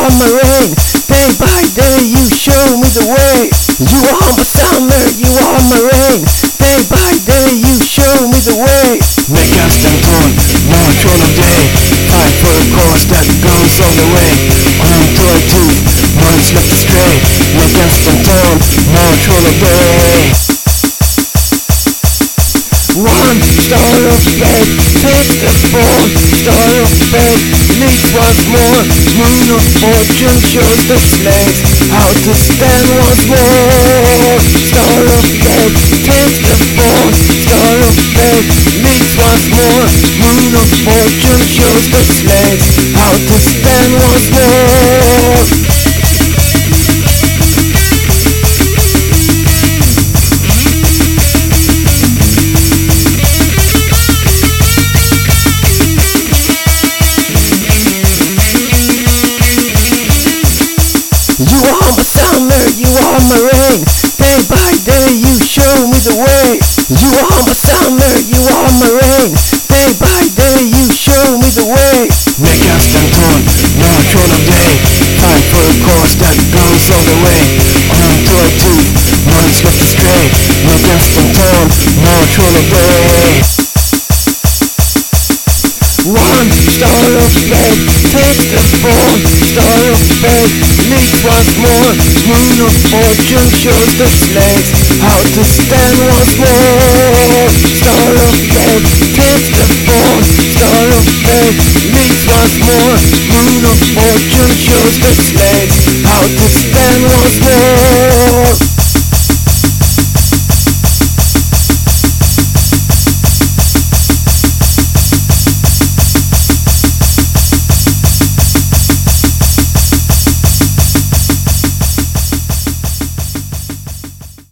are my rain. Day by day you show me the way. You are my summer, you are my rain. Day by day you show me the way. Make us stand tall, more troll of day. Fight for a cause that goes all the way. On to our tooth, once left astray. Make us stand tall, more troll of day. One star of fate, take the fall. Star of fate leads once more. Moon of fortune shows the slaves how to stand once more. Star of fate, take the fall. Star of fate leads once more. Moon of fortune shows the slaves how to stand once more. You are my summer, you are my rain. Day by day you show me the way. You are my summer, you are my rain. Day by day you show me the way. Make us stand tall, more troll of day. Fight for a cause that goes all the way. On to our tooth, once left astray. Make us stand tall, more troll of day. One star of fate, take the fall. Star of fate leads once more. Moon of fortune shows the slaves how to stand once more. Star of fate, take the fall. Star of fate leads once more. Moon of fortune shows the